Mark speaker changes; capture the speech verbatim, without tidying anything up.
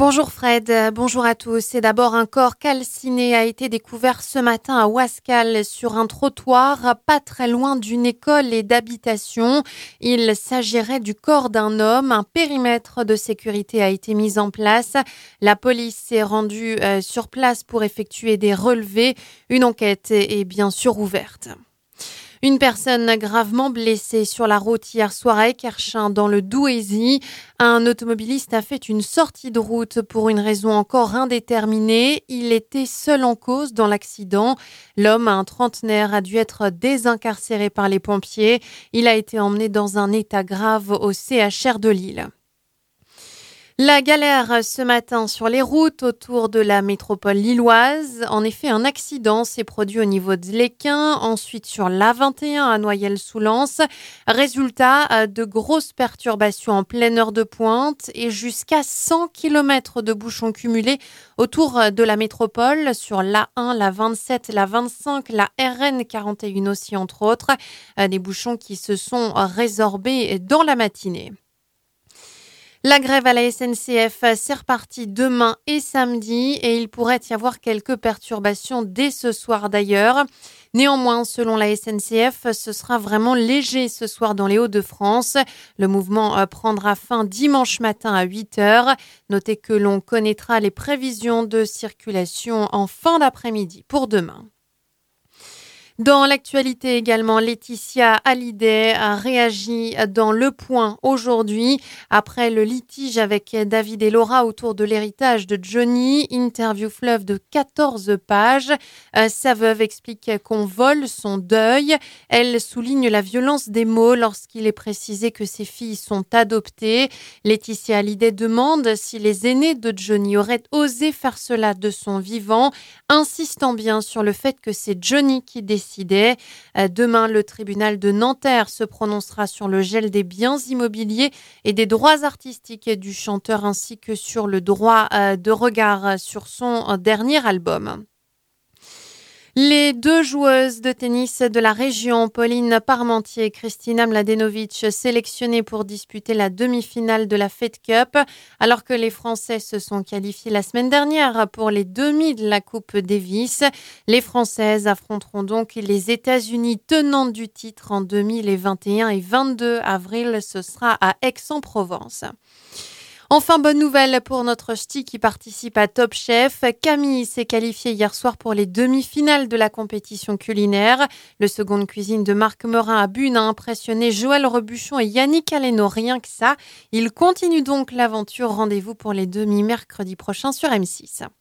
Speaker 1: Bonjour Fred, bonjour à tous. Et d'abord, un corps calciné a été découvert ce matin à Ouascal sur un trottoir pas très loin d'une école et d'habitation. Il s'agirait du corps d'un homme. Un périmètre de sécurité a été mis en place. La police s'est rendue euh, sur place pour effectuer des relevés. Une enquête est bien sûr ouverte. Une personne gravement blessée sur la route hier soir à Équerchin dans le Douaisis. Un automobiliste a fait une sortie de route pour une raison encore indéterminée. Il était seul en cause dans l'accident. L'homme, un trentenaire, a dû être désincarcéré par les pompiers. Il a été emmené dans un état grave au C H R de Lille. La galère ce matin sur les routes autour de la métropole lilloise. En effet, un accident s'est produit au niveau de l'Équin, ensuite sur l'A vingt et un à Noyelles-sous-Lens. Résultat, de grosses perturbations en pleine heure de pointe et jusqu'à cent kilomètres de bouchons cumulés autour de la métropole sur l'A un, l'A vingt-sept, l'A vingt-cinq, la R N quarante et un aussi entre autres. Des bouchons qui se sont résorbés dans la matinée. La grève à la S N C F, c'est reparti demain et samedi et il pourrait y avoir quelques perturbations dès ce soir d'ailleurs. Néanmoins, selon la S N C F, ce sera vraiment léger ce soir dans les Hauts-de-France. Le mouvement prendra fin dimanche matin à huit heures. Notez que l'on connaîtra les prévisions de circulation en fin d'après-midi pour demain. Dans l'actualité également, Laetitia Hallyday a réagi dans Le Point aujourd'hui après le litige avec David et Laura autour de l'héritage de Johnny. Interview fleuve de quatorze pages. Euh, sa veuve explique qu'on vole son deuil. Elle souligne la violence des mots lorsqu'il est précisé que ses filles sont adoptées. Laetitia Hallyday demande si les aînés de Johnny auraient osé faire cela de son vivant, insistant bien sur le fait que c'est Johnny qui décide. Demain, le tribunal de Nanterre se prononcera sur le gel des biens immobiliers et des droits artistiques du chanteur ainsi que sur le droit de regard sur son dernier album. Les deux joueuses de tennis de la région, Pauline Parmentier et Kristina Mladenovic, sélectionnées pour disputer la demi-finale de la Fed Cup, alors que les Français se sont qualifiés la semaine dernière pour les demi de la Coupe Davis. Les Françaises affronteront donc les États-Unis tenantes du titre en demi les vingt et un et vingt-deux avril. Ce sera à Aix-en-Provence. Enfin, bonne nouvelle pour notre ch'ti qui participe à Top Chef. Camille s'est qualifiée hier soir pour les demi-finales de la compétition culinaire. Le second cuisine de Marc Merin à Bune a impressionné Joël Rebuchon et Yannick Aleno, rien que ça. Il continue donc l'aventure. Rendez-vous pour les demi mercredi prochain sur M six.